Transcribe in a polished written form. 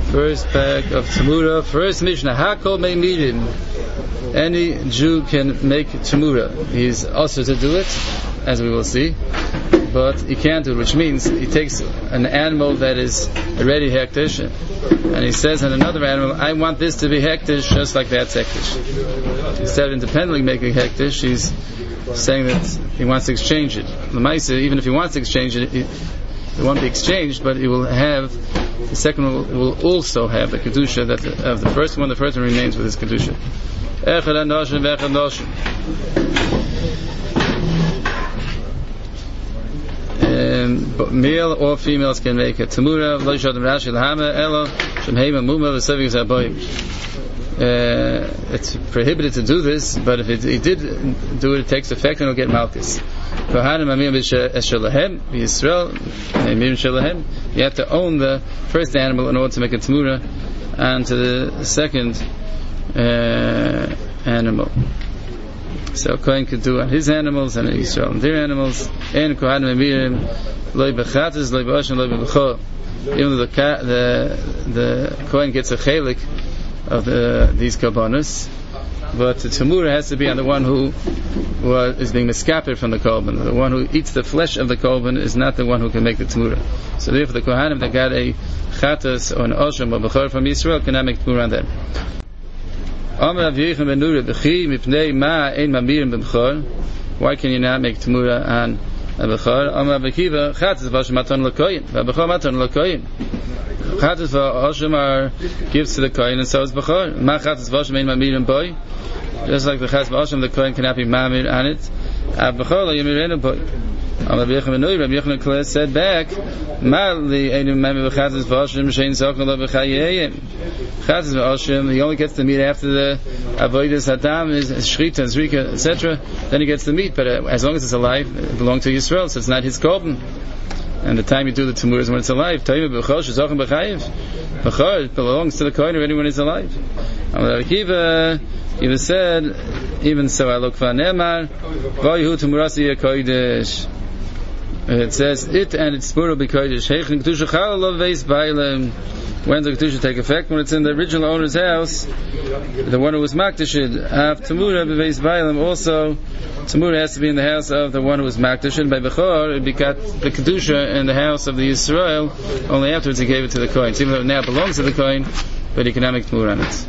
First pack of Tamura, first Mishnah. Hakol Meimirim. Any Jew can make Tamura. He's also to do it, as we will see, but he can't do it, which means he takes an animal that is already hektish, and he says on another animal, I want this to be hektish just like that's hektish. Instead of independently making hektish, he's saying that he wants to exchange it. L'maisa, even if he wants to exchange it, it won't be exchanged, but he will have, the second one will also have the kedusha of the first one. The first one remains with his kedusha. Echad anoshim v'echad noshim. But male or females can make a tamura. Lo yishodem rashi l'hama elo shemheima muma v'sevig zaboyim. It's prohibited to do this, but if he did do it, it takes effect and he'll get malchus. You have to own the first animal in order to make a tamura, and to the second animal. So Kohen could do on his animals and Yisrael on their animals. And Kohanim emirim loy bechatas loy be'oshem loy be'bechor. Even though the Kohen gets a chelik of these korbanos, but the tamura has to be on the one who is being miskaper from the korban. The one who eats the flesh of the korban is not the one who can make the tamura. So therefore the Kohanim that got a chatas or an oshem or bechor from Yisrael cannot make tamura on them. Why can you not make tamura on a bechor? Chatas v'oshem gives to the kohen, and so is bechor. Ma chatas v'oshem ein mamirim boy. Just like the chatas v'oshem, the kohen cannot be mamir on it. Bechor lo yamirenu boy. Rabbi Yochanan said back, Ma li ein mamir v'chatas v'oshem shein zokna lo b'chayeyim. Chatas v'oshem, he only gets the meat after the avodas hadam, is shrita, zrika, etc. Then he gets the meat, but as long as it's alive, it belongs to Yisrael, so it's not his korban. And the time you do the tamura is when it's alive. Bechor belongs to the kohen already when it's alive. Even said, even so, I look for Nemar. It says, it and its tamura will be kodesh. When does the kedusha take effect? When it's in the original owner's house, the one who was makdashid. Have tamura b'veis bailam. Also, tamura has to be in the house of the one who was makdashid. By bechor, it got the kedusha in the house of the Yisrael. Only afterwards he gave it to the kohen. So even though it now belongs to the kohen, but he cannot make tamura on it.